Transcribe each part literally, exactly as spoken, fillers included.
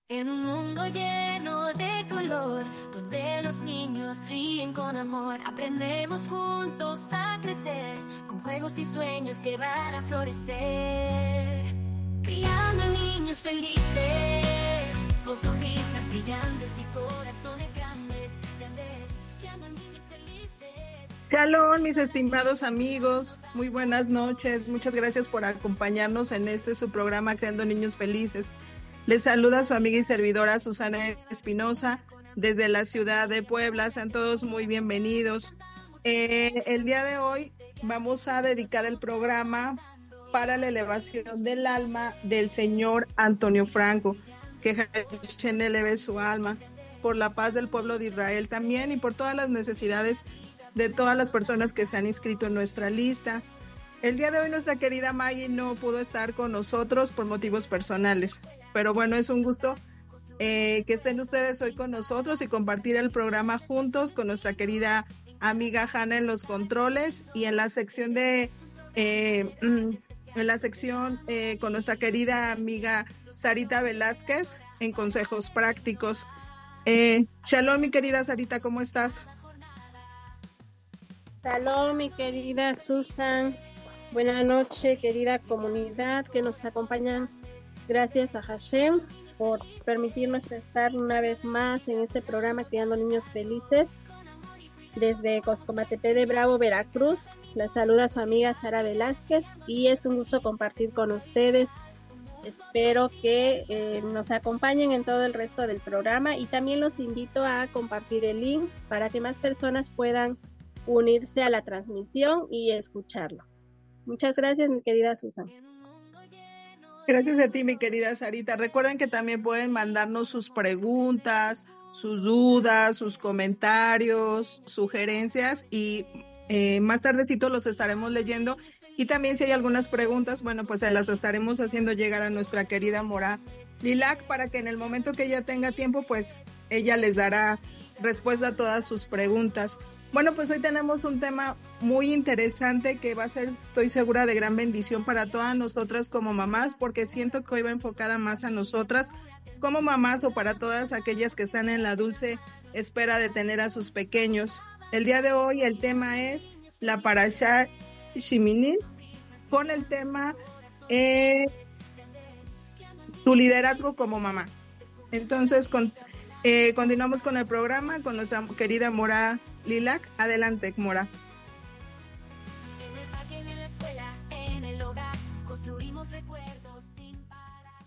En un mundo lleno de color, donde los niños ríen con amor, aprendemos juntos a crecer, con juegos y sueños que van a florecer. Criando niños felices, con sonrisas brillantes y corazones grandes, grandes, criando niños felices. Shalom, mis estimados amigos, muy buenas noches, muchas gracias por acompañarnos en este su programa Creando Niños Felices. Les saluda su amiga y servidora Susana Espinosa desde la ciudad de Puebla. Sean todos muy bienvenidos. Eh, el día de hoy vamos a dedicar el programa para la elevación del alma del señor Antonio Franco, que Hashem eleve su alma, por la paz del pueblo de Israel también y por todas las necesidades de todas las personas que se han inscrito en nuestra lista. El día de hoy nuestra querida Maggie no pudo estar con nosotros por motivos personales, pero bueno, es un gusto eh, que estén ustedes hoy con nosotros y compartir el programa juntos con nuestra querida amiga Hanna en los controles y en la sección de eh, en la sección eh, con nuestra querida amiga Sarita Velázquez en consejos prácticos. Eh, Shalom, mi querida Sarita, ¿cómo estás? Shalom, mi querida Susan. Buenas noches, querida comunidad que nos acompañan. Gracias a Hashem por permitirnos estar una vez más en este programa Criando Niños Felices. Desde Coscomatepe de Bravo, Veracruz, la saluda su amiga Sara Velázquez y es un gusto compartir con ustedes. Espero que eh, nos acompañen en todo el resto del programa y también los invito a compartir el link para que más personas puedan unirse a la transmisión y escucharlo. Muchas gracias, mi querida Susan. Gracias a ti, mi querida Sarita. Recuerden que también pueden mandarnos sus preguntas, sus dudas, sus comentarios, sugerencias y eh, más tardecito los estaremos leyendo. Y también si hay algunas preguntas, bueno, pues se las estaremos haciendo llegar a nuestra querida Mora Lilac para que en el momento que ella tenga tiempo, pues ella les dará respuesta a todas sus preguntas. Bueno, pues hoy tenemos un tema muy interesante que va a ser, estoy segura, de gran bendición para todas nosotras como mamás, porque siento que hoy va enfocada más a nosotras como mamás o para todas aquellas que están en la dulce espera de tener a sus pequeños. El día de hoy el tema es la Parashá Shemini, con el tema eh, tu liderazgo como mamá. Entonces, con, eh, continuamos con el programa con nuestra querida Mora Lilac. Adelante, Mora. En el parque, en la escuela, en el hogar, construimos recuerdos sin parar.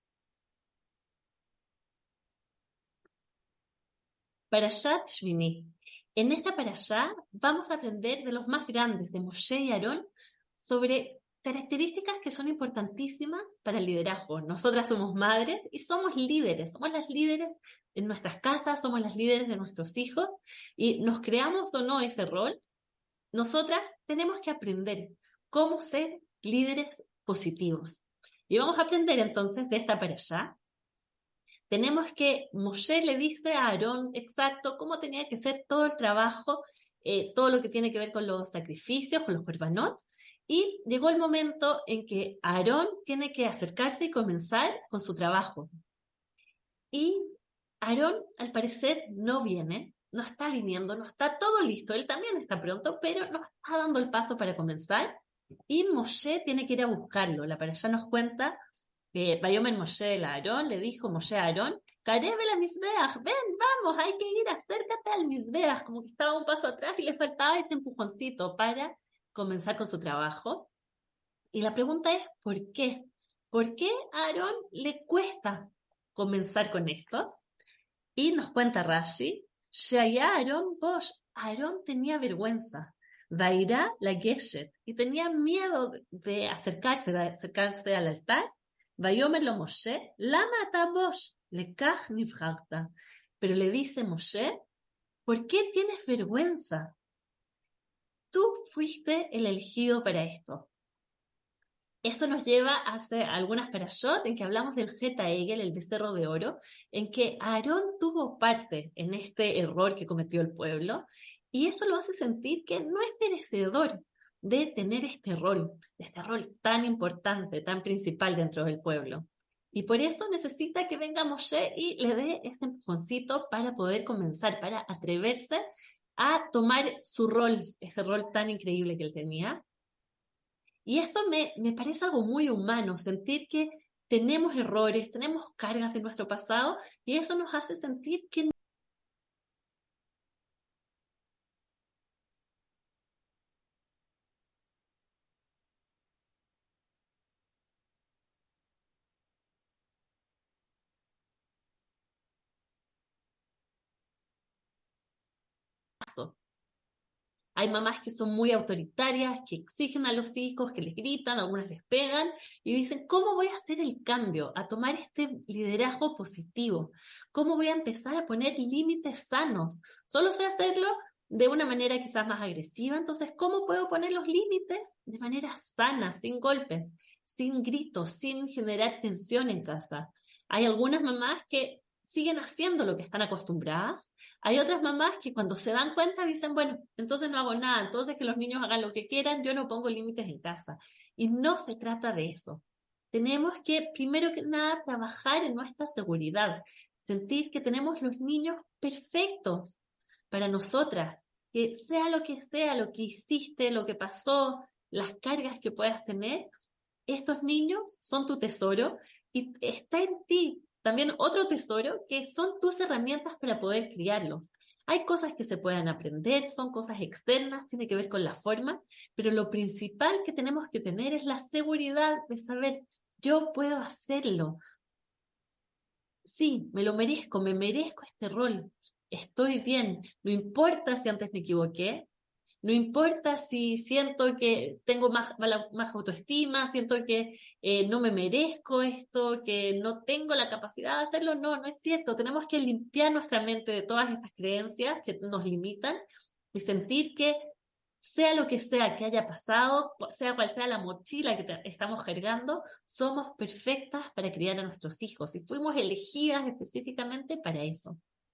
Parashat Shmini. En esta parashá vamos a aprender de los más grandes, de Moshe y Aarón, sobre características que son importantísimas para el liderazgo. Nosotras somos madres y somos líderes, somos las líderes en nuestras casas, somos las líderes de nuestros hijos y nos creamos o no ese rol. Nosotras tenemos que aprender cómo ser líderes positivos. Y vamos a aprender entonces de esta parashá. Tenemos que Moshe le dice a Aarón exacto cómo tenía que ser todo el trabajo, eh, todo lo que tiene que ver con los sacrificios, con los korbanot, y llegó el momento en que Aarón tiene que acercarse y comenzar con su trabajo. Y Aarón, al parecer, no viene, no está viniendo, no está todo listo, él también está pronto, pero no está dando el paso para comenzar, y Moshe tiene que ir a buscarlo. La parashá nos cuenta que Vayomer Moshe a Aarón, le dijo Moshe a Aarón, Karebe la Mizbeach, ven, vamos, hay que ir, acércate al Mizbeach, como que estaba un paso atrás y le faltaba ese empujoncito para comenzar con su trabajo. Y la pregunta es, ¿por qué? ¿Por qué a Aarón le cuesta comenzar con esto? Y nos cuenta Rashi, Shaya Aarón Bosh, Aarón tenía vergüenza, Vairá la Geshet, y tenía miedo de acercarse, de acercarse al altar. Vayomer lo Moshe, Lama ata Bosh, lekach nivharta. Pero le dice Moshe, ¿por qué tienes vergüenza? Tú fuiste el elegido para esto. Esto nos lleva a hacer algunas parashot en que hablamos del Geta Egel, el becerro de oro, en que Aarón tuvo parte en este error que cometió el pueblo, y eso lo hace sentir que no es merecedor de tener este rol, este rol tan importante, tan principal dentro del pueblo. Y por eso necesita que venga Moshe y le dé ese empujoncito para poder comenzar, para atreverse a tomar su rol, ese rol tan increíble que él tenía. Y esto me, me parece algo muy humano, sentir que tenemos errores, tenemos cargas de nuestro pasado, y eso nos hace sentir que no. Hay mamás que son muy autoritarias, que exigen a los hijos, que les gritan, algunas les pegan y dicen, ¿cómo voy a hacer el cambio? A tomar este liderazgo positivo. ¿Cómo voy a empezar a poner límites sanos? Solo sé hacerlo de una manera quizás más agresiva, entonces, ¿cómo puedo poner los límites de manera sana, sin golpes, sin gritos, sin generar tensión en casa? Hay algunas mamás que siguen haciendo lo que están acostumbradas. Hay otras mamás que cuando se dan cuenta dicen, bueno, entonces no hago nada, entonces que los niños hagan lo que quieran, yo no pongo límites en casa. Y no se trata de eso. Tenemos que, primero que nada, trabajar en nuestra seguridad, sentir que tenemos los niños perfectos para nosotras, que sea lo que sea, lo que hiciste, lo que pasó, las cargas que puedas tener, estos niños son tu tesoro y está en ti. También otro tesoro que son tus herramientas para poder criarlos. Hay cosas que se pueden aprender, son cosas externas, tiene que ver con la forma, pero lo principal que tenemos que tener es la seguridad de saber, yo puedo hacerlo. Sí, me lo merezco, me merezco este rol, estoy bien, no importa si antes me equivoqué, no importa si siento que tengo más, más autoestima, siento que eh, no me merezco esto, que no tengo la capacidad de hacerlo. No, no es cierto. Tenemos que limpiar nuestra mente de todas estas creencias que nos limitan y sentir que sea lo que sea que haya pasado, sea cual sea la mochila que te, estamos cargando, somos perfectas para criar a nuestros hijos y fuimos elegidas específicamente para eso.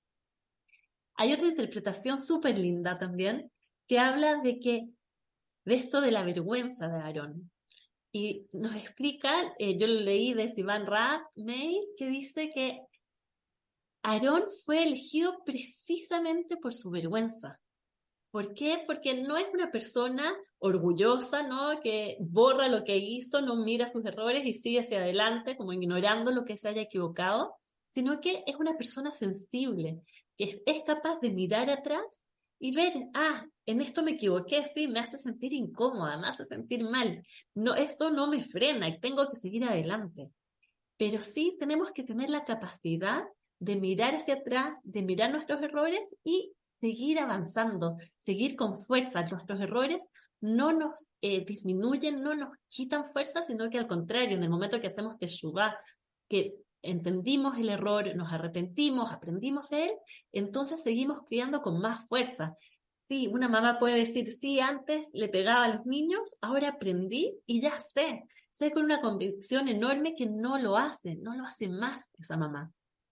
Hay otra interpretación súper linda también, que habla de que, de esto de la vergüenza de Aarón. Y nos explica, eh, yo lo leí de Sivan Raab Meir, que dice que Aarón fue elegido precisamente por su vergüenza. ¿Por qué? Porque no es una persona orgullosa, ¿no? Que borra lo que hizo, no mira sus errores y sigue hacia adelante, como ignorando lo que se haya equivocado, sino que es una persona sensible, que es capaz de mirar atrás y ver, ah, en esto me equivoqué, sí, me hace sentir incómoda, me hace sentir mal. No, esto no me frena y tengo que seguir adelante. Pero sí tenemos que tener la capacidad de mirar hacia atrás, de mirar nuestros errores y seguir avanzando, seguir con fuerza. Nuestros errores no nos eh, disminuyen, no nos quitan fuerza, sino que al contrario, en el momento que hacemos teshuvá, que entendimos el error, nos arrepentimos, aprendimos de él, entonces seguimos criando con más fuerza. Sí, una mamá puede decir, sí, antes le pegaba a los niños, ahora aprendí y ya sé. Sé con una convicción enorme que no lo hace, no lo hace más esa mamá.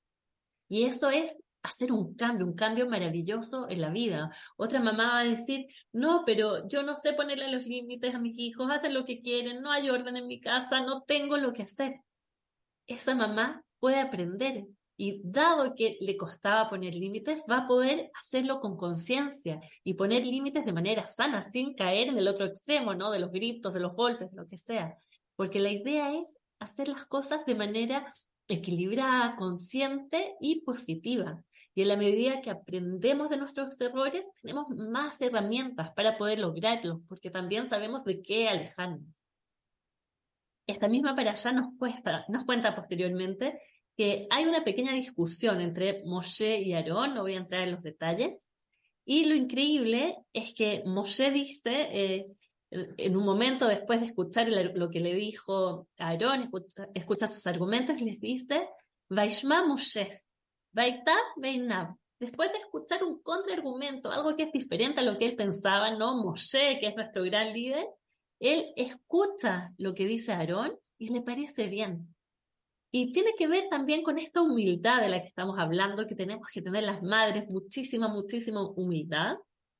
Y eso es hacer un cambio, un cambio maravilloso en la vida. Otra mamá va a decir, no, pero yo no sé ponerle los límites a mis hijos, hacen lo que quieren, no hay orden en mi casa, no tengo lo que hacer. Esa mamá puede aprender y dado que le costaba poner límites, va a poder hacerlo con conciencia y poner límites de manera sana, sin caer en el otro extremo, ¿no? De los gritos, de los golpes, de lo que sea. Porque la idea es hacer las cosas de manera equilibrada, consciente y positiva. Y en la medida que aprendemos de nuestros errores, tenemos más herramientas para poder lograrlos, porque también sabemos de qué alejarnos. Esta misma parashá nos, cuesta, nos cuenta posteriormente que hay una pequeña discusión entre Moshe y Aarón, no voy a entrar en los detalles, y lo increíble es que Moshe dice, eh, en un momento después de escuchar lo que le dijo a Aarón, escucha, escucha sus argumentos, les dice, Vaishma Moshe, Vaitab Veinab. Después de escuchar un contraargumento, algo que es diferente a lo que él pensaba, ¿no? Moshe, que es nuestro gran líder, él escucha lo que dice Aarón y le parece bien. Y tiene que ver también con esta humildad de la que estamos hablando, que tenemos que tener las madres, muchísima, muchísima humildad.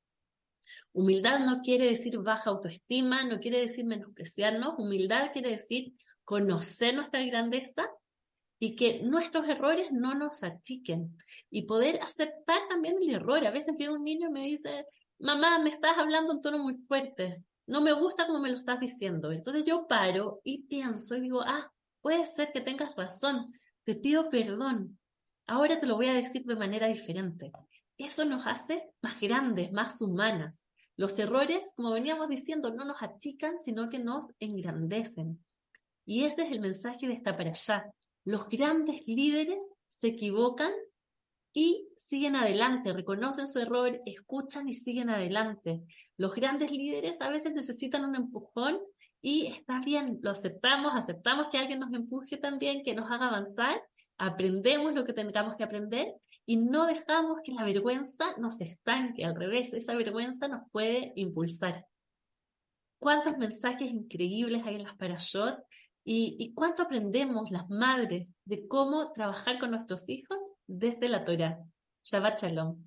Humildad no quiere decir baja autoestima, no quiere decir menospreciarnos. Humildad quiere decir conocer nuestra grandeza y que nuestros errores no nos achiquen y poder aceptar también el error. A veces viene un niño y me dice, mamá, me estás hablando en tono muy fuerte, no me gusta como me lo estás diciendo. Entonces yo paro y pienso y digo, ah, puede ser que tengas razón, te pido perdón, ahora te lo voy a decir de manera diferente. Eso nos hace más grandes, más humanas. Los errores, como veníamos diciendo, no nos achican, sino que nos engrandecen. Y ese es el mensaje de esta parashá. Los grandes líderes se equivocan y siguen adelante, reconocen su error, escuchan y siguen adelante. Los grandes líderes a veces necesitan un empujón y está bien, lo aceptamos, aceptamos que alguien nos empuje también, que nos haga avanzar, aprendemos lo que tengamos que aprender y no dejamos que la vergüenza nos estanque, al revés, esa vergüenza nos puede impulsar. ¿Cuántos mensajes increíbles hay en las parashot? ¿Y, y cuánto aprendemos las madres de cómo trabajar con nuestros hijos desde la Torá? Shabbat Shalom.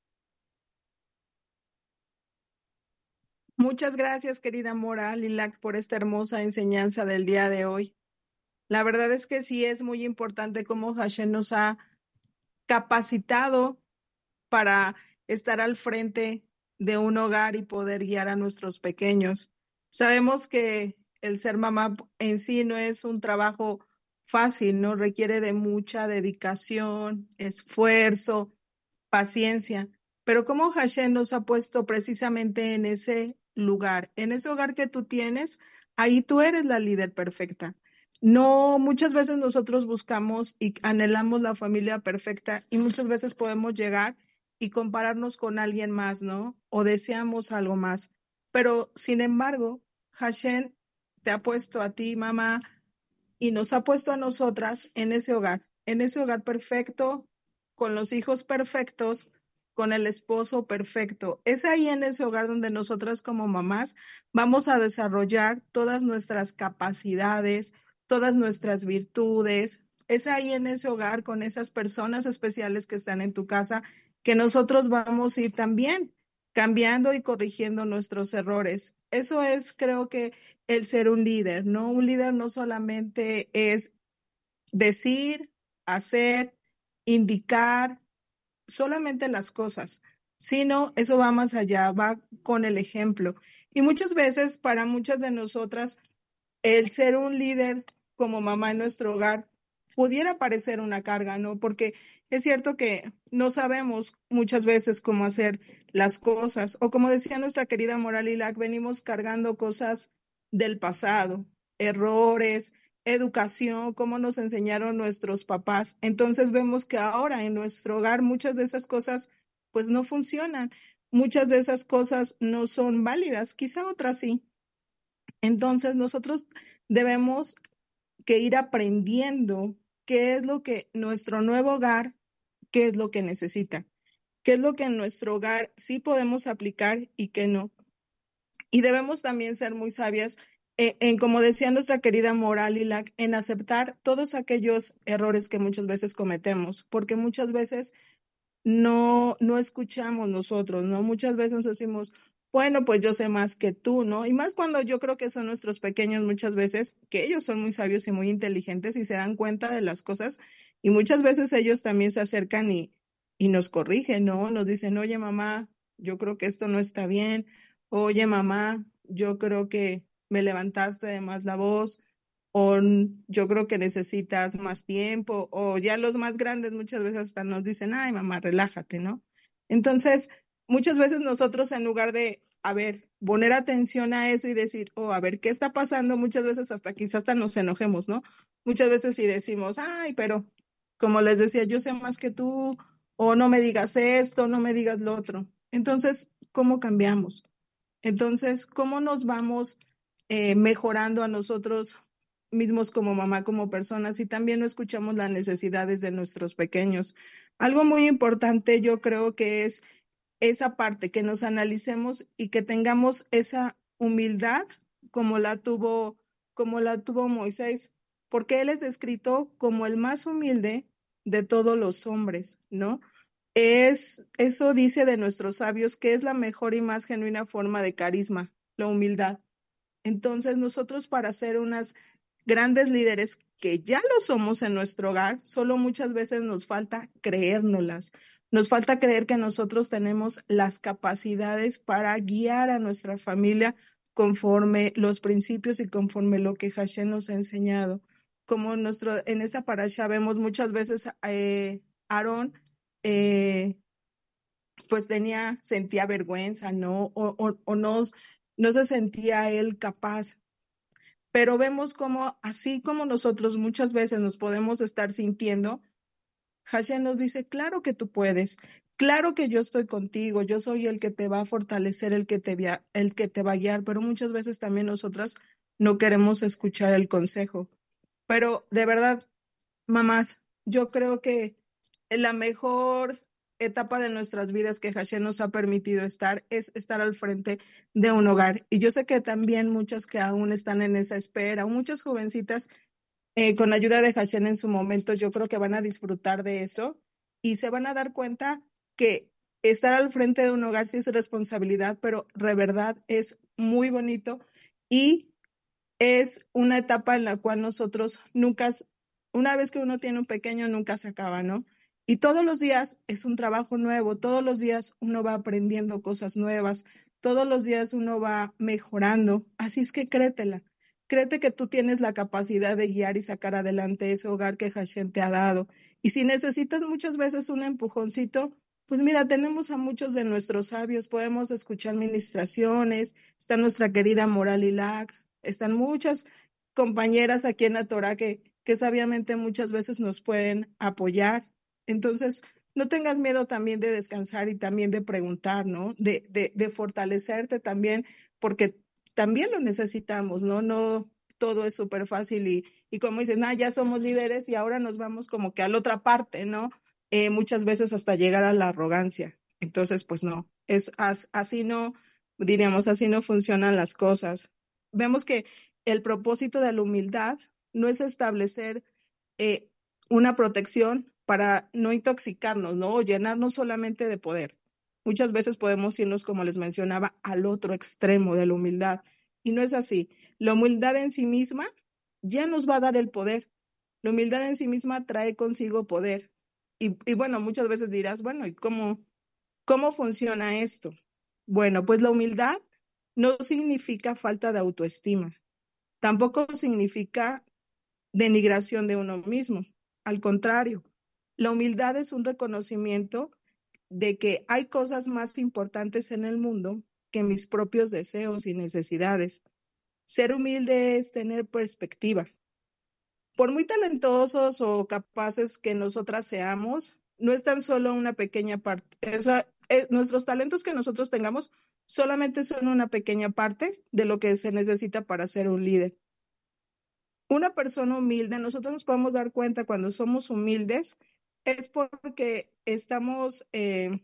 Muchas gracias, querida Mora Lilac, por esta hermosa enseñanza del día de hoy. La verdad es que sí es muy importante cómo Hashem nos ha capacitado para estar al frente de un hogar y poder guiar a nuestros pequeños. Sabemos que el ser mamá en sí no es un trabajo fácil, ¿no? Requiere de mucha dedicación, esfuerzo, paciencia. Pero cómo Hashem nos ha puesto precisamente en ese lugar, en ese hogar que tú tienes, ahí tú eres la líder perfecta. No, muchas veces nosotros buscamos y anhelamos la familia perfecta y muchas veces podemos llegar y compararnos con alguien más, ¿no? O deseamos algo más. Pero, sin embargo, Hashem te ha puesto a ti, mamá, y nos ha puesto a nosotras en ese hogar, en ese hogar perfecto, con los hijos perfectos, con el esposo perfecto. Es ahí en ese hogar donde nosotras como mamás vamos a desarrollar todas nuestras capacidades, todas nuestras virtudes. Es ahí en ese hogar con esas personas especiales que están en tu casa que nosotros vamos a ir también cambiando y corrigiendo nuestros errores. Eso es, creo que, el ser un líder, ¿no? Un líder no solamente es decir, hacer, indicar solamente las cosas, sino eso va más allá, va con el ejemplo. Y muchas veces para muchas de nosotras, el ser un líder como mamá en nuestro hogar pudiera parecer una carga, ¿no? Porque es cierto que no sabemos muchas veces cómo hacer las cosas, o como decía nuestra querida Mora Lilac, venimos cargando cosas del pasado, errores, educación, cómo nos enseñaron nuestros papás. Entonces vemos que ahora en nuestro hogar muchas de esas cosas pues no funcionan, muchas de esas cosas no son válidas, quizá otras sí. Entonces nosotros debemos que ir aprendiendo qué es lo que nuestro nuevo hogar, qué es lo que necesita, qué es lo que en nuestro hogar sí podemos aplicar y qué no. Y debemos también ser muy sabias en, en, como decía nuestra querida Mora Lilac, en aceptar todos aquellos errores que muchas veces cometemos, porque muchas veces no, no escuchamos nosotros, ¿no? Muchas veces nos decimos, bueno, pues yo sé más que tú, ¿no? Y más cuando yo creo que son nuestros pequeños muchas veces, que ellos son muy sabios y muy inteligentes y se dan cuenta de las cosas, y muchas veces ellos también se acercan y, y nos corrigen, ¿no? Nos dicen, oye, mamá, yo creo que esto no está bien, oye, mamá, yo creo que me levantaste de más la voz, o yo creo que necesitas más tiempo, o ya los más grandes muchas veces hasta nos dicen, ay, mamá, relájate, ¿no? Entonces, muchas veces nosotros en lugar de, a ver, poner atención a eso y decir, oh, a ver, ¿qué está pasando? Muchas veces hasta quizás hasta nos enojemos, ¿no? Muchas veces sí decimos, ay, pero como les decía, yo sé más que tú, o no me digas esto, no me digas lo otro. Entonces, ¿cómo cambiamos? Entonces, ¿cómo nos vamos eh, mejorando a nosotros mismos como mamá, como personas, y también no escuchamos las necesidades de nuestros pequeños? Algo muy importante yo creo que es esa parte, que nos analicemos y que tengamos esa humildad como la tuvo, como la tuvo Moisés, porque él es descrito como el más humilde de todos los hombres, ¿no? Es, eso dice de nuestros sabios que es la mejor y más genuina forma de carisma, la humildad. Entonces nosotros para ser unas grandes líderes que ya lo somos en nuestro hogar, solo muchas veces nos falta creérnoslas. Nos falta creer que nosotros tenemos las capacidades para guiar a nuestra familia conforme los principios y conforme lo que Hashem nos ha enseñado. Como nuestro, en esta parasha vemos muchas veces eh, Aarón eh, pues tenía, sentía vergüenza, ¿no? O, o, o no, no se sentía él capaz. Pero vemos como, así como nosotros muchas veces nos podemos estar sintiendo, Hashem nos dice, claro que tú puedes, claro que yo estoy contigo, yo soy el que te va a fortalecer, el que te, via- el que te va a guiar, pero muchas veces también nosotras no queremos escuchar el consejo. Pero de verdad, mamás, yo creo que la mejor etapa de nuestras vidas que Hashem nos ha permitido estar es estar al frente de un hogar. Y yo sé que también muchas que aún están en esa espera, o muchas jovencitas eh, con ayuda de Hashem en su momento, yo creo que van a disfrutar de eso y se van a dar cuenta que estar al frente de un hogar sí es responsabilidad, pero de verdad es muy bonito y es una etapa en la cual nosotros nunca, una vez que uno tiene un pequeño, nunca se acaba, ¿no? Y todos los días es un trabajo nuevo, todos los días uno va aprendiendo cosas nuevas, todos los días uno va mejorando, así es que créetela, créete que tú tienes la capacidad de guiar y sacar adelante ese hogar que Hashem te ha dado. Y si necesitas muchas veces un empujoncito, pues mira, tenemos a muchos de nuestros sabios, podemos escuchar ministraciones, está nuestra querida Moral Ilac, están muchas compañeras aquí en la Torah que, que sabiamente muchas veces nos pueden apoyar. Entonces, no tengas miedo también de descansar y también de preguntar, ¿no? De, de, de fortalecerte también, porque también lo necesitamos, ¿no? No todo es súper fácil y, y como dicen, ah, ya somos líderes y ahora nos vamos como que a la otra parte, ¿no? Eh, muchas veces hasta llegar a la arrogancia. Entonces, pues no, es as, así no, diríamos, así no funcionan las cosas. Vemos que el propósito de la humildad no es establecer eh, una protección para no intoxicarnos, ¿no? O llenarnos solamente de poder. Muchas veces podemos irnos, como les mencionaba, al otro extremo de la humildad. Y no es así. La humildad en sí misma ya nos va a dar el poder. La humildad en sí misma trae consigo poder. Y, y bueno, muchas veces dirás, bueno, ¿y cómo, cómo funciona esto? Bueno, pues la humildad no significa falta de autoestima. Tampoco significa denigración de uno mismo. Al contrario, la humildad es un reconocimiento de que hay cosas más importantes en el mundo que mis propios deseos y necesidades. Ser humilde es tener perspectiva. Por muy talentosos o capaces que nosotras seamos, no es tan solo una pequeña parte. O sea, eh, nuestros talentos que nosotros tengamos solamente son una pequeña parte de lo que se necesita para ser un líder. Una persona humilde, nosotros nos podemos dar cuenta cuando somos humildes, es porque estamos eh,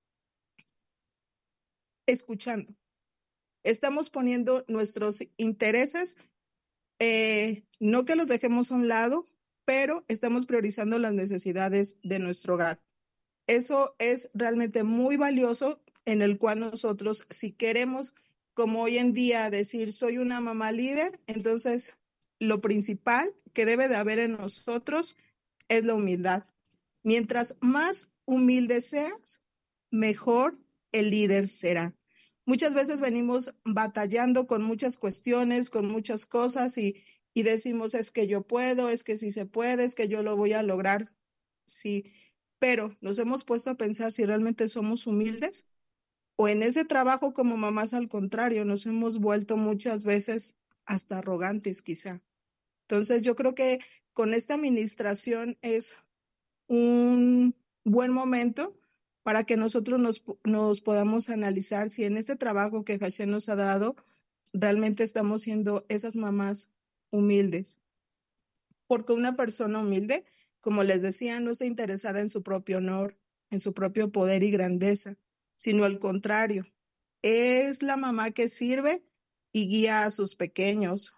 escuchando, estamos poniendo nuestros intereses, eh, no que los dejemos a un lado, pero estamos priorizando las necesidades de nuestro hogar. Eso es realmente muy valioso en el cual nosotros, si queremos, como hoy en día, decir soy una mamá líder, entonces lo principal que debe de haber en nosotros es la humildad. Mientras más humilde seas, mejor el líder será. Muchas veces venimos batallando con muchas cuestiones, con muchas cosas y, y decimos es que yo puedo, es que sí se puede, es que yo lo voy a lograr. Sí, pero nos hemos puesto a pensar si realmente somos humildes o en ese trabajo como mamás al contrario, nos hemos vuelto muchas veces hasta arrogantes quizá. Entonces yo creo que con esta administración es un buen momento para que nosotros nos, nos podamos analizar si en este trabajo que Hashem nos ha dado realmente estamos siendo esas mamás humildes. Porque una persona humilde, como les decía, no está interesada en su propio honor, en su propio poder y grandeza, sino al contrario, es la mamá que sirve y guía a sus pequeños.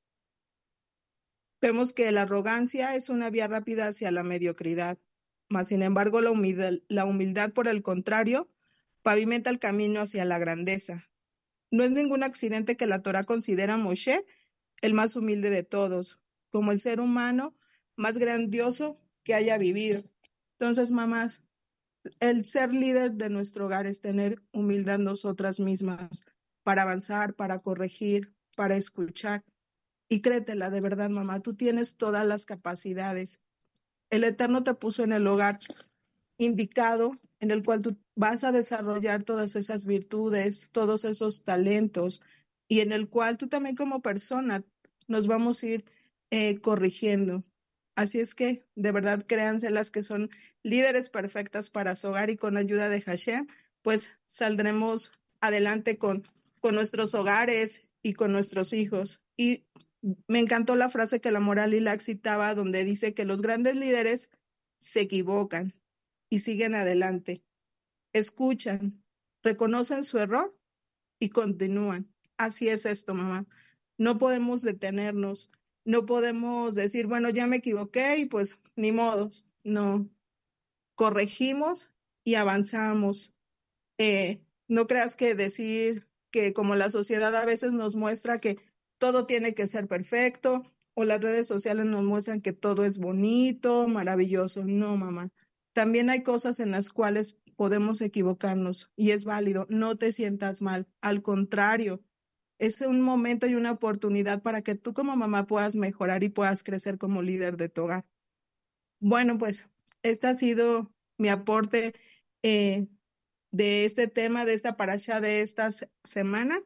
Vemos que la arrogancia es una vía rápida hacia la mediocridad, mas sin embargo la humildad, la humildad, por el contrario, pavimenta el camino hacia la grandeza. No es ningún accidente que la Torá considera a Moshe el más humilde de todos. como el ser humano más grandioso que haya vivido. Entonces, mamás, el ser líder de nuestro hogar es tener humildad nosotras mismas para avanzar, para corregir, para escuchar. Y créetela, de verdad, mamá, tú tienes todas las capacidades. El Eterno te puso en el hogar indicado en el cual tú vas a desarrollar todas esas virtudes, todos esos talentos, y en el cual tú también como persona nos vamos a ir eh, corrigiendo. Así es que, de verdad, créanse las que son líderes perfectas para su hogar, y con ayuda de Hashem, pues saldremos adelante con, con nuestros hogares y con nuestros hijos. Y me encantó la frase que la Moral Lilac citaba, donde dice que los grandes líderes se equivocan y siguen adelante, escuchan, reconocen su error y continúan. Así es esto, mamá. No podemos detenernos, no podemos decir, bueno, ya me equivoqué y pues ni modo. No, corregimos y avanzamos. Eh, no creas que decir que como la sociedad a veces nos muestra que todo tiene que ser perfecto, o las redes sociales nos muestran que todo es bonito, maravilloso. No, mamá. También hay cosas en las cuales podemos equivocarnos y es válido. No te sientas mal. Al contrario, es un momento y una oportunidad para que tú como mamá puedas mejorar y puedas crecer como líder de tu hogar. Bueno, pues este ha sido mi aporte eh, de este tema, de esta parasha de esta se- semana.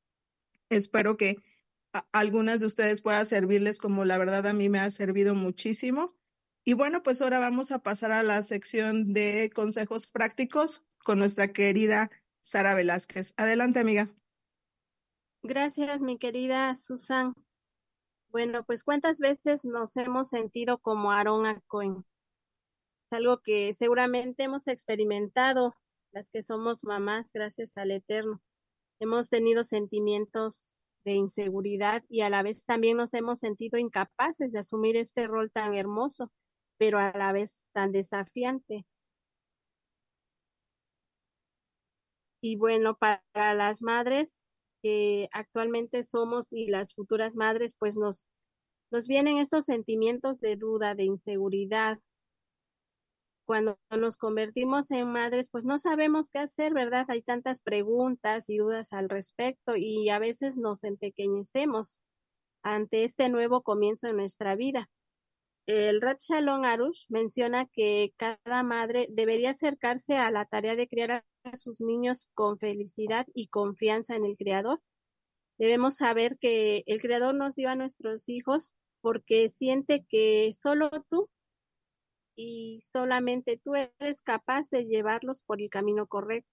Espero que a- algunas de ustedes pueda servirles como la verdad a mí me ha servido muchísimo. Y bueno, pues ahora vamos a pasar a la sección de consejos prácticos con nuestra querida Sara Velázquez. Adelante, amiga. Gracias, mi querida Susan. Bueno, pues ¿cuántas veces nos hemos sentido como Aarón a Cohen? Es algo que seguramente hemos experimentado las que somos mamás, gracias al Eterno. Hemos tenido sentimientos de inseguridad y a la vez también nos hemos sentido incapaces de asumir este rol tan hermoso, pero a la vez tan desafiante. Y bueno, para las madres que actualmente somos y las futuras madres, pues nos, nos vienen estos sentimientos de duda, de inseguridad. Cuando nos convertimos en madres, pues no sabemos qué hacer, ¿verdad? Hay tantas preguntas y dudas al respecto y a veces nos empequeñecemos ante este nuevo comienzo de nuestra vida. El Rab Shalom Arush menciona que cada madre debería acercarse a la tarea de criar a sus niños con felicidad y confianza en el Creador. Debemos saber que el Creador nos dio a nuestros hijos porque siente que solo tú y solamente tú eres capaz de llevarlos por el camino correcto.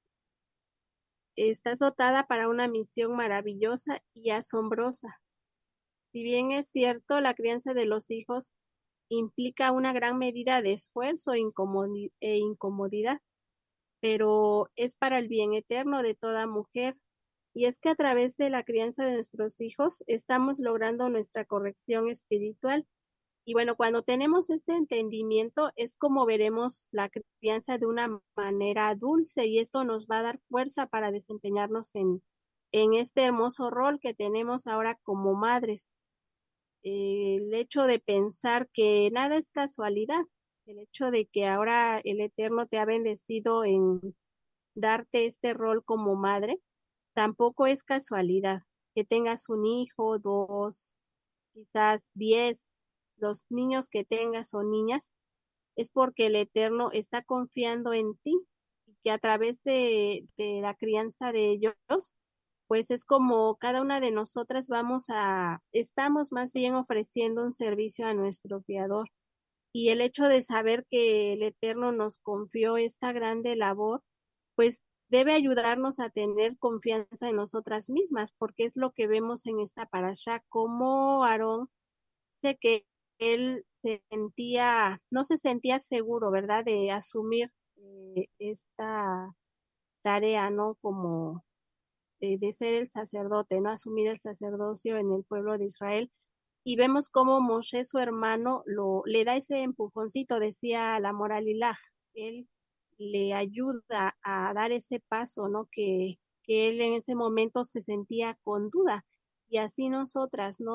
Estás dotada para una misión maravillosa y asombrosa. Si bien es cierto, la crianza de los hijos implica una gran medida de esfuerzo e incomodi- e incomodidad, pero es para el bien eterno de toda mujer. Y es que a través de la crianza de nuestros hijos estamos logrando nuestra corrección espiritual. Y bueno, cuando tenemos este entendimiento es como veremos la crianza de una manera dulce y esto nos va a dar fuerza para desempeñarnos en, en este hermoso rol que tenemos ahora como madres. Eh, el hecho de pensar que nada es casualidad, el hecho de que ahora el Eterno te ha bendecido en darte este rol como madre, tampoco es casualidad. Que tengas un hijo, dos, quizás diez, los niños que tengas o niñas, es porque el Eterno está confiando en ti y que a través de, de la crianza de ellos, pues es como cada una de nosotras vamos a, estamos más bien ofreciendo un servicio a nuestro Creador. Y el hecho de saber que el Eterno nos confió esta grande labor, pues debe ayudarnos a tener confianza en nosotras mismas, porque es lo que vemos en esta parasha, como Aarón dice que él se sentía, no se sentía seguro, ¿verdad?, de asumir eh, esta tarea, ¿no? Como de, de ser el sacerdote, ¿no? Asumir el sacerdocio en el pueblo de Israel. Y vemos cómo Moshe, su hermano, lo, le da ese empujoncito, decía la moralidad. Él le ayuda a dar ese paso, ¿no? Que, que él en ese momento se sentía con duda. Y así nosotras, ¿no?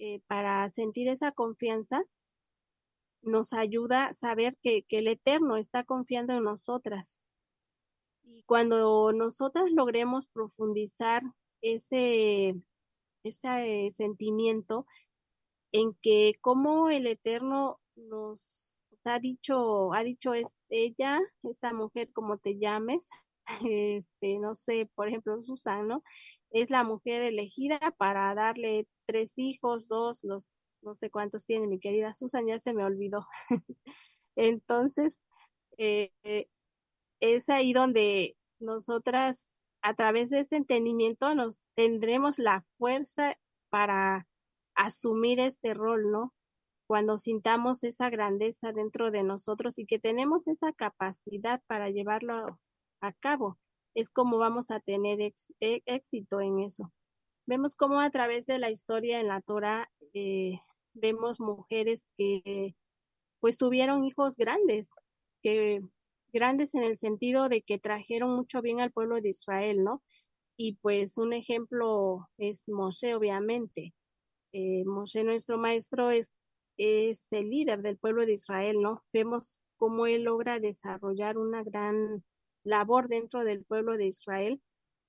eh, para sentir esa confianza, nos ayuda a saber que, que el Eterno está confiando en nosotras. Y cuando nosotras logremos profundizar ese, ese sentimiento en que como el Eterno nos ha dicho, ha dicho es ella, esta mujer, como te llames, este, no sé, por ejemplo, Susan, ¿no? Es la mujer elegida para darle tres hijos, dos, los, no sé cuántos tiene mi querida Susan, ya se me olvidó. Entonces, eh, eh, es ahí donde nosotras, a través de este entendimiento, nos tendremos la fuerza para asumir este rol, ¿no? Cuando sintamos esa grandeza dentro de nosotros y que tenemos esa capacidad para llevarlo a cabo, es como vamos a tener ex, e, éxito en eso. Vemos cómo a través de la historia en la Torah eh, vemos mujeres que pues tuvieron hijos grandes, que grandes en el sentido de que trajeron mucho bien al pueblo de Israel, ¿no? Y pues un ejemplo es Moshe, obviamente. Eh, Moshe, nuestro maestro, es, es el líder del pueblo de Israel, ¿no? Vemos cómo él logra desarrollar una gran labor dentro del pueblo de Israel.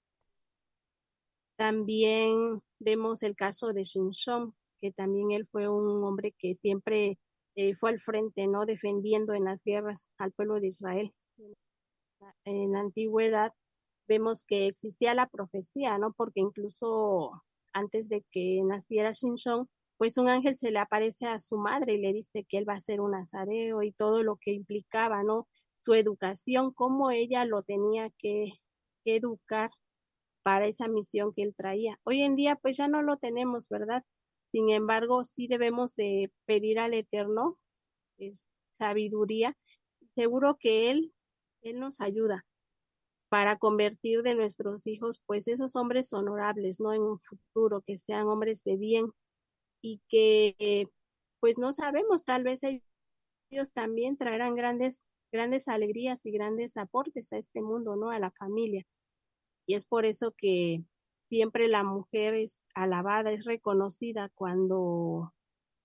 También vemos el caso de Shimshon, que también él fue un hombre que siempre eh, fue al frente, ¿no? Defendiendo en las guerras al pueblo de Israel. En la antigüedad vemos que existía la profecía, ¿no? Porque incluso antes de que naciera Shimshon, pues un ángel se le aparece a su madre y le dice que él va a ser un nazareo y todo lo que implicaba, ¿no? Su educación, cómo ella lo tenía que, que educar para esa misión que él traía. Hoy en día pues ya no lo tenemos, ¿verdad? Sin embargo, sí debemos de pedir al Eterno es, sabiduría. Seguro que él, él nos ayuda para convertir de nuestros hijos pues esos hombres honorables, ¿no? En un futuro, que sean hombres de bien y que eh, pues no sabemos, tal vez ellos también traerán grandes, grandes alegrías y grandes aportes a este mundo, ¿no? A la familia. Y es por eso que siempre la mujer es alabada, es reconocida cuando,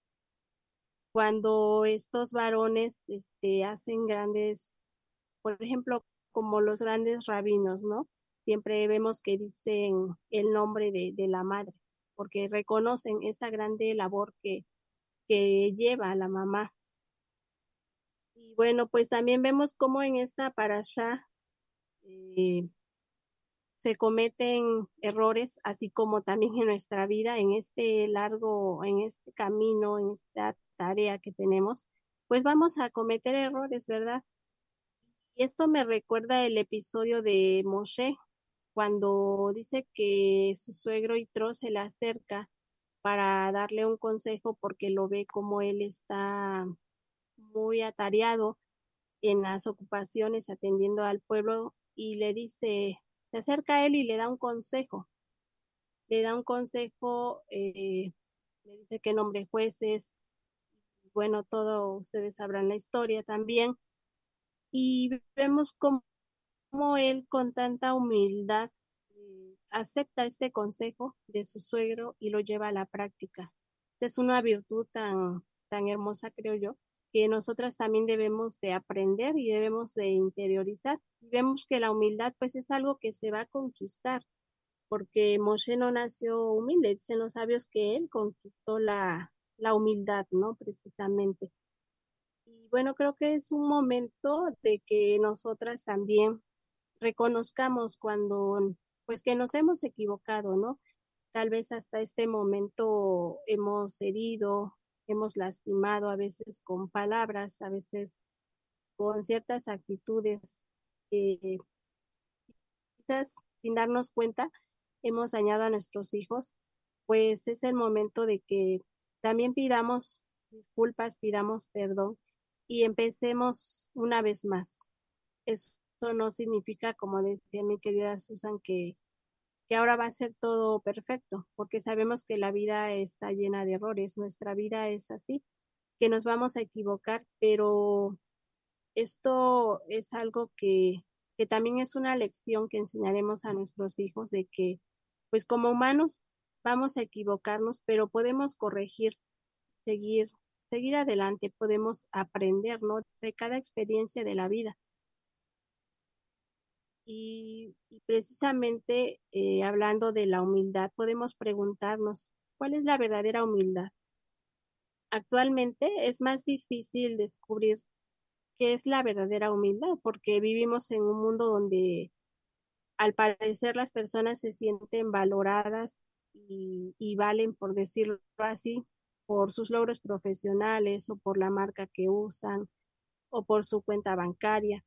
cuando estos varones este, hacen grandes, por ejemplo, como los grandes rabinos, ¿no? Siempre vemos que dicen el nombre de, de la madre, porque reconocen esa grande labor que, que lleva la mamá. Y bueno, pues también vemos cómo en esta parashá eh, se cometen errores, así como también en nuestra vida, en este largo, en este camino, en esta tarea que tenemos, pues vamos a cometer errores, ¿verdad? Y esto me recuerda el episodio de Moshe, cuando dice que su suegro Yitro se le acerca para darle un consejo porque lo ve como él está muy atareado en las ocupaciones atendiendo al pueblo y le dice, se acerca a él y le da un consejo, le da un consejo, eh, le dice que nombre jueces, bueno, todo ustedes sabrán la historia también, y vemos cómo, cómo él con tanta humildad eh, acepta este consejo de su suegro y lo lleva a la práctica. Esta es una virtud tan, tan hermosa, creo yo, que nosotras también debemos de aprender y debemos de interiorizar. Vemos que la humildad pues es algo que se va a conquistar, porque Moshe no nació humilde, dicen los sabios que él conquistó la, la humildad, ¿no? Precisamente. Y bueno, creo que es un momento de que nosotras también reconozcamos cuando, pues que nos hemos equivocado, ¿no? Tal vez hasta este momento hemos herido, hemos lastimado, a veces con palabras, a veces con ciertas actitudes, eh, quizás sin darnos cuenta, hemos dañado a nuestros hijos, pues es el momento de que también pidamos disculpas, pidamos perdón y empecemos una vez más. Eso no significa, como decía mi querida Susan, que, que ahora va a ser todo perfecto, porque sabemos que la vida está llena de errores, nuestra vida es así, que nos vamos a equivocar, pero esto es algo que, que también es una lección que enseñaremos a nuestros hijos de que, pues como humanos, vamos a equivocarnos, pero podemos corregir, seguir, seguir adelante, podemos aprender, ¿no? De cada experiencia de la vida. Y, y precisamente eh, hablando de la humildad, podemos preguntarnos, ¿cuál es la verdadera humildad? Actualmente es más difícil descubrir qué es la verdadera humildad, porque vivimos en un mundo donde al parecer las personas se sienten valoradas y, y valen, por decirlo así, por sus logros profesionales o por la marca que usan o por su cuenta bancaria.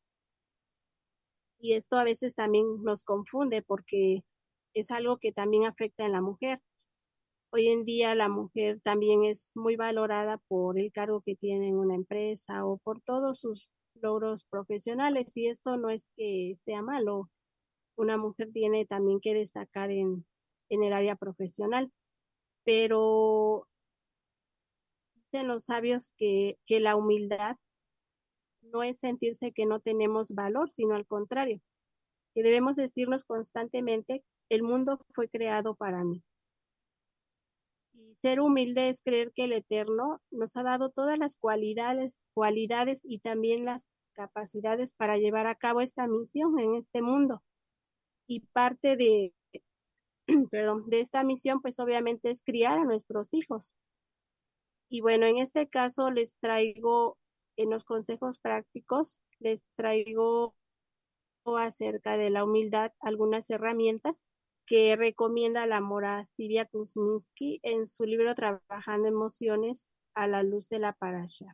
Y esto a veces también nos confunde porque es algo que también afecta en la mujer. Hoy en día la mujer también es muy valorada por el cargo que tiene en una empresa o por todos sus logros profesionales, y esto no es que sea malo. Una mujer tiene también que destacar en, en el área profesional, pero dicen los sabios que, que la humildad no es sentirse que no tenemos valor, sino al contrario, que debemos decirnos constantemente, el mundo fue creado para mí. Y ser humilde es creer que el Eterno nos ha dado todas las cualidades, cualidades y también las capacidades para llevar a cabo esta misión en este mundo. Y parte de, perdón, de esta misión, pues obviamente es criar a nuestros hijos. Y bueno, en este caso les traigo, en los consejos prácticos, les traigo acerca de la humildad algunas herramientas que recomienda la Mora Silvia Kuzminski en su libro Trabajando Emociones a la luz de la Parasha.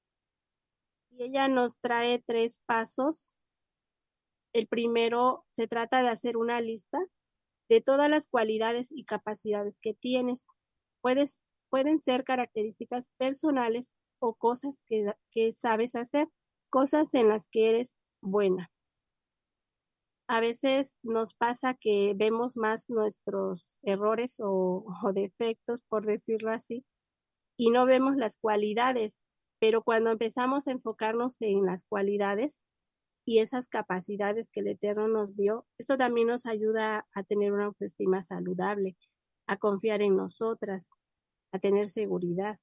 Y ella nos trae tres pasos. El primero se trata de hacer una lista de todas las cualidades y capacidades que tienes. Puedes, pueden ser características personales o cosas que, que sabes hacer, cosas en las que eres buena. A veces nos pasa que vemos más nuestros errores o, o defectos, por decirlo así, y no vemos las cualidades, pero cuando empezamos a enfocarnos en las cualidades y esas capacidades que el Eterno nos dio, esto también nos ayuda a tener una autoestima saludable, a confiar en nosotras, a tener seguridad.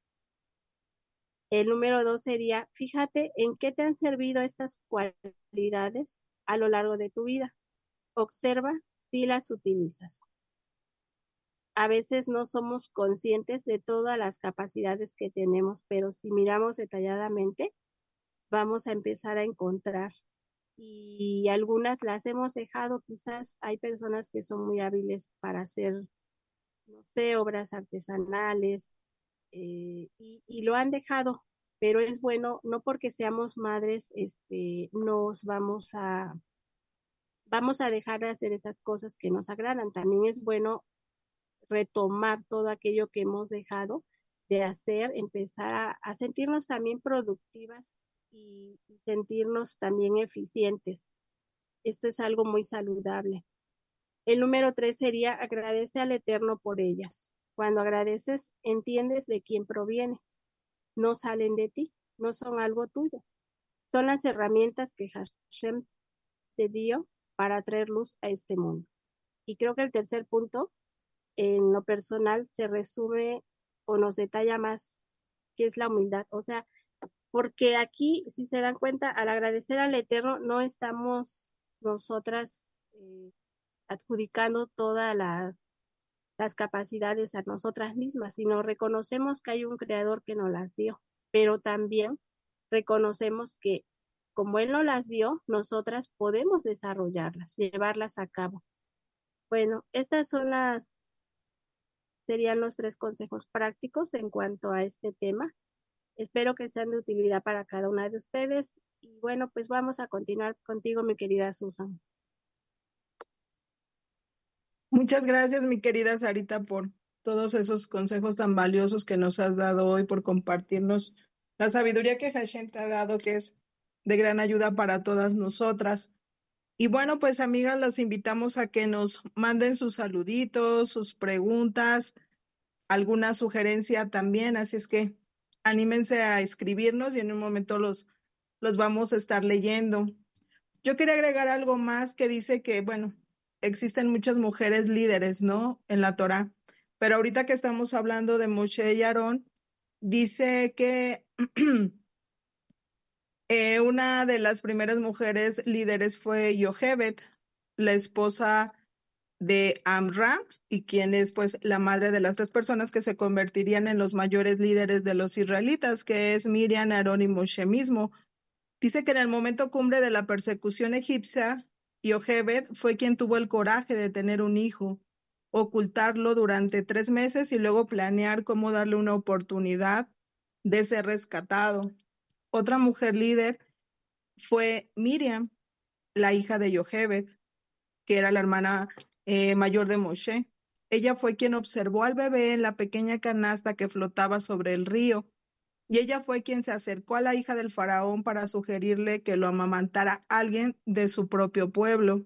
El número dos sería, fíjate en qué te han servido estas cualidades a lo largo de tu vida. Observa si las utilizas. A veces no somos conscientes de todas las capacidades que tenemos, pero si miramos detalladamente, vamos a empezar a encontrar. Y algunas las hemos dejado, quizás hay personas que son muy hábiles para hacer, no sé, obras artesanales, eh, y, y lo han dejado, pero es bueno, no porque seamos madres, este, nos vamos a vamos a dejar de hacer esas cosas que nos agradan. También es bueno retomar todo aquello que hemos dejado de hacer, empezar a, a sentirnos también productivas y, y sentirnos también eficientes. Esto es algo muy saludable. El número tres sería agradece al Eterno por ellas. Cuando agradeces, entiendes de quién proviene. No salen de ti, no son algo tuyo. Son las herramientas que Hashem te dio para traer luz a este mundo. Y creo que el tercer punto, en lo personal, se resume o nos detalla más qué es la humildad. O sea, porque aquí, si se dan cuenta, al agradecer al Eterno, no estamos nosotras eh, adjudicando todas las, las capacidades a nosotras mismas, sino reconocemos que hay un creador que nos las dio, pero también reconocemos que como Él nos las dio, nosotras podemos desarrollarlas, llevarlas a cabo. Bueno, estas son las, serían los tres consejos prácticos en cuanto a este tema. Espero que sean de utilidad para cada una de ustedes. Y bueno, pues vamos a continuar contigo, mi querida Susan. Muchas gracias, mi querida Sarita, por todos esos consejos tan valiosos que nos has dado hoy, por compartirnos la sabiduría que Hashem te ha dado, que es de gran ayuda para todas nosotras. Y bueno, pues amigas, los invitamos a que nos manden sus saluditos, sus preguntas, alguna sugerencia también, así es que anímense a escribirnos y en un momento los, los vamos a estar leyendo. Yo quería agregar algo más que dice que, bueno, existen muchas mujeres líderes, ¿no? En la Torá. Pero ahorita que estamos hablando de Moshe y Aarón, dice que eh, una de las primeras mujeres líderes fue Yochebed, la esposa de Amram, y quien es pues la madre de las tres personas que se convertirían en los mayores líderes de los israelitas, que es Miriam, Aarón y Moshe mismo. Dice que en el momento cumbre de la persecución egipcia, Yochebed fue quien tuvo el coraje de tener un hijo, ocultarlo durante tres meses y luego planear cómo darle una oportunidad de ser rescatado. Otra mujer líder fue Miriam, la hija de Yochebed, que era la hermana eh, mayor de Moshe. Ella fue quien observó al bebé en la pequeña canasta que flotaba sobre el río, y ella fue quien se acercó a la hija del faraón para sugerirle que lo amamantara alguien de su propio pueblo.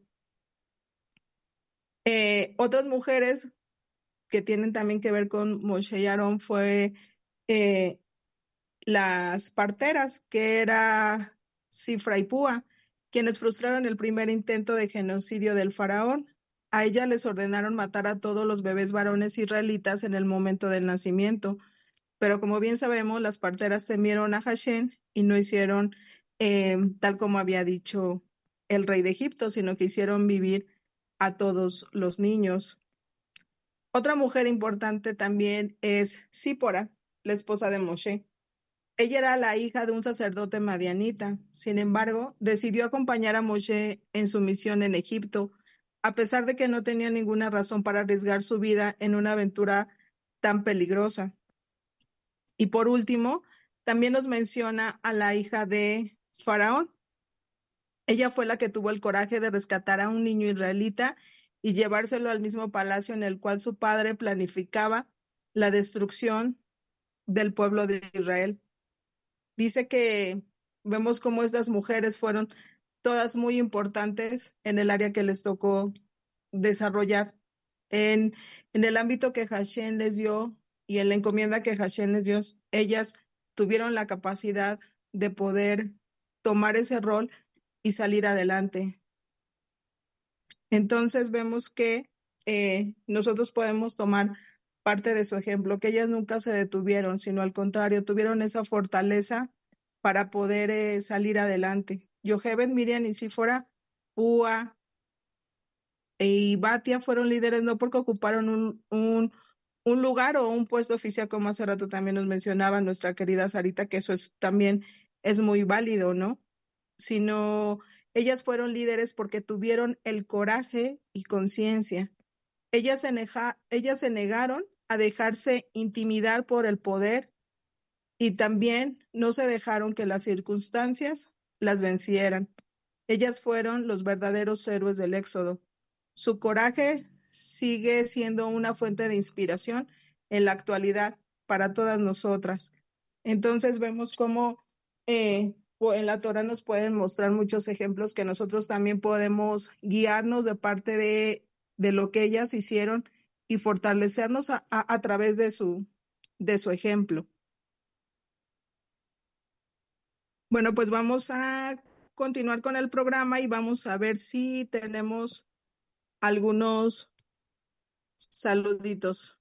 Eh, otras mujeres que tienen también que ver con Moshe y Aarón fue eh, las parteras, que era Sifra y Púa, quienes frustraron el primer intento de genocidio del faraón. A ella les ordenaron matar a todos los bebés varones israelitas en el momento del nacimiento, pero como bien sabemos, las parteras temieron a Hashem y no hicieron eh, tal como había dicho el rey de Egipto, sino que hicieron vivir a todos los niños. Otra mujer importante también es Sípora, la esposa de Moshe. Ella era la hija de un sacerdote madianita. Sin embargo, decidió acompañar a Moshe en su misión en Egipto, a pesar de que no tenía ninguna razón para arriesgar su vida en una aventura tan peligrosa. Y por último, también nos menciona a la hija de Faraón. Ella fue la que tuvo el coraje de rescatar a un niño israelita y llevárselo al mismo palacio en el cual su padre planificaba la destrucción del pueblo de Israel. Dice que vemos cómo estas mujeres fueron todas muy importantes en el área que les tocó desarrollar, en, en el ámbito que Hashem les dio y en la encomienda que Hashem les dio. Ellas tuvieron la capacidad de poder tomar ese rol y salir adelante. Entonces vemos que eh, nosotros podemos tomar parte de su ejemplo, que ellas nunca se detuvieron, sino al contrario, tuvieron esa fortaleza para poder eh, salir adelante. Yochebed, Miriam y Sífora, Púa y Batia fueron líderes no porque ocuparon un, un, un lugar o un puesto oficial, como hace rato también nos mencionaba nuestra querida Sarita, que eso es, también es muy válido, ¿no? Sino ellas fueron líderes porque tuvieron el coraje y conciencia. Ellas se, neja, ellas se negaron a dejarse intimidar por el poder y también no se dejaron que las circunstancias las vencieran. Ellas fueron los verdaderos héroes del Éxodo. Su coraje sigue siendo una fuente de inspiración en la actualidad para todas nosotras. Entonces vemos cómo eh, en la Torah nos pueden mostrar muchos ejemplos que nosotros también podemos guiarnos de parte de, de lo que ellas hicieron y fortalecernos a, a, a través de su, de su ejemplo. Bueno, pues vamos a continuar con el programa y vamos a ver si tenemos algunos saluditos.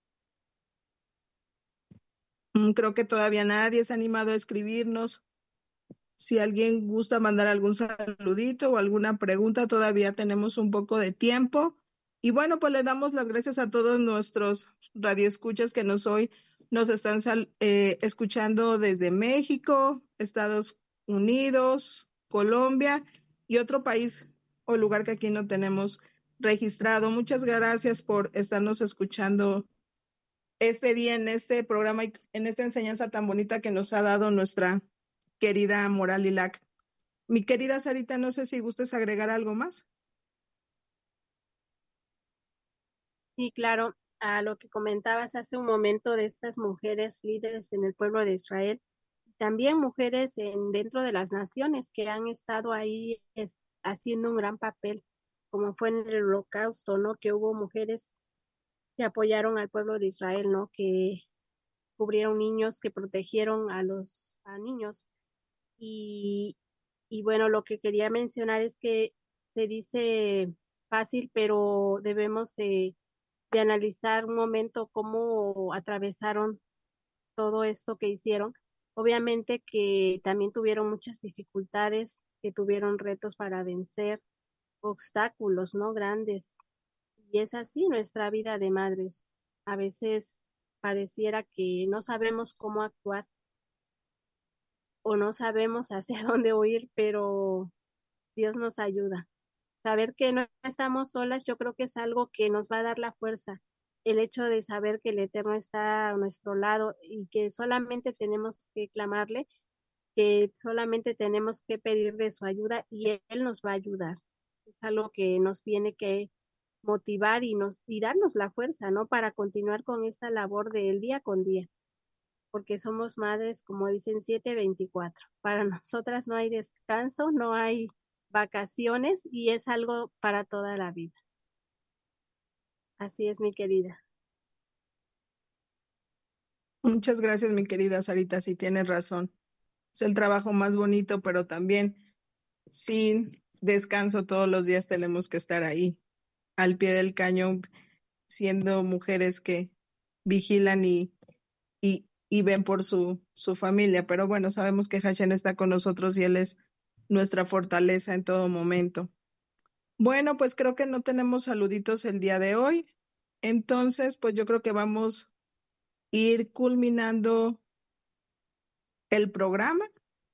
Mm, Creo que todavía nadie se ha animado a escribirnos. Si alguien gusta mandar algún saludito o alguna pregunta, todavía tenemos un poco de tiempo. Y bueno, pues le damos las gracias a todos nuestros radioescuchas que nos hoy nos están sal- eh, escuchando desde México, Estados Unidos, Colombia y otro país o lugar que aquí no tenemos registrado. Muchas gracias por estarnos escuchando este día en este programa y en esta enseñanza tan bonita que nos ha dado nuestra querida Moral Lilac. Mi querida Sarita, no sé si gustes agregar algo más. Sí, claro, a lo que comentabas hace un momento de estas mujeres líderes en el pueblo de Israel, también mujeres en, dentro de las naciones que han estado ahí es, haciendo un gran papel, como fue en el Holocausto, ¿no? Que hubo mujeres que apoyaron al pueblo de Israel, ¿no? Que cubrieron niños, que protegieron a los a niños. Y, y bueno, lo que quería mencionar es que se dice fácil, pero debemos de de analizar un momento cómo atravesaron todo esto que hicieron. Obviamente que también tuvieron muchas dificultades, que tuvieron retos para vencer, obstáculos, ¿no? Grandes. Y es así nuestra vida de madres. A veces pareciera que no sabemos cómo actuar o no sabemos hacia dónde huir, pero Dios nos ayuda. Saber que no estamos solas, yo creo que es algo que nos va a dar la fuerza. El hecho de saber que el Eterno está a nuestro lado y que solamente tenemos que clamarle, que solamente tenemos que pedir de su ayuda y Él nos va a ayudar. Es algo que nos tiene que motivar y, nos, y darnos la fuerza, ¿no? Para continuar con esta labor del día con día. Porque somos madres, como dicen, siete veinticuatro. Para nosotras no hay descanso, no hay vacaciones y es algo para toda la vida. Así es, mi querida. Muchas gracias, mi querida Sarita, sí tienes razón. Es el trabajo más bonito, pero también sin descanso todos los días tenemos que estar ahí, al pie del cañón, siendo mujeres que vigilan y, y, y ven por su, su familia. Pero bueno, sabemos que Hashem está con nosotros y Él es nuestra fortaleza en todo momento. Bueno, pues creo que no tenemos saluditos el día de hoy. Entonces, pues yo creo que vamos a ir culminando el programa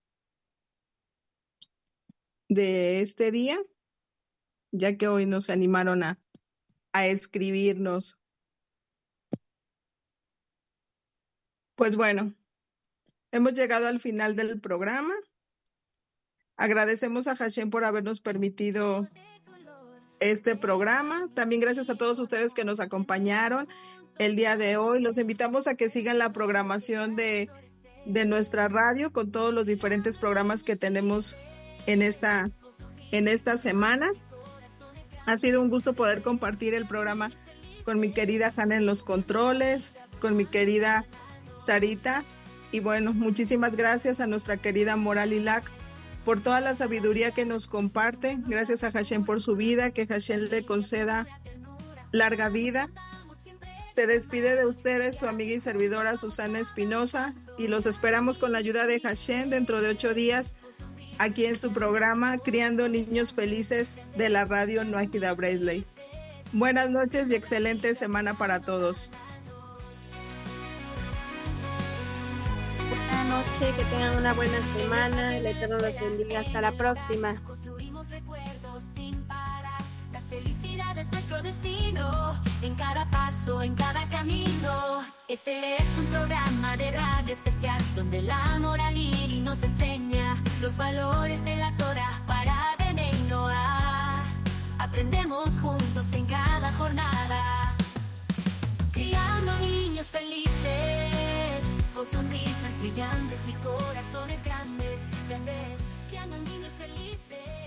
de este día, ya que hoy nos animaron a, a escribirnos. Pues bueno, hemos llegado al final del programa. Agradecemos a Hashem por habernos permitido este programa. También gracias a todos ustedes que nos acompañaron el día de hoy. Los invitamos a que sigan la programación de, de nuestra radio con todos los diferentes programas que tenemos en esta, en esta semana. Ha sido un gusto poder compartir el programa con mi querida Hanna en los controles, con mi querida Sarita. Y bueno, muchísimas gracias a nuestra querida Mora Lilac por toda la sabiduría que nos comparte. Gracias a Hashem por su vida, que Hashem le conceda larga vida. Se despide de ustedes su amiga y servidora Susana Espinosa y los esperamos con la ayuda de Hashem dentro de ocho días aquí en su programa Criando Niños Felices de la radio Nuáquida Breisley. Buenas noches y excelente semana para todos. Buenas noches, que tengan una buena semana, el Eterno los bendiga, hasta la próxima. Felicidad es nuestro destino, en cada paso, en cada camino. Este es un programa de radio especial, donde la moral y nos enseña los valores de la Torah para Bnei Noah. Aprendemos juntos en cada jornada, criando niños felices, con sonrisas brillantes y corazones grandes, grandes, criando niños felices.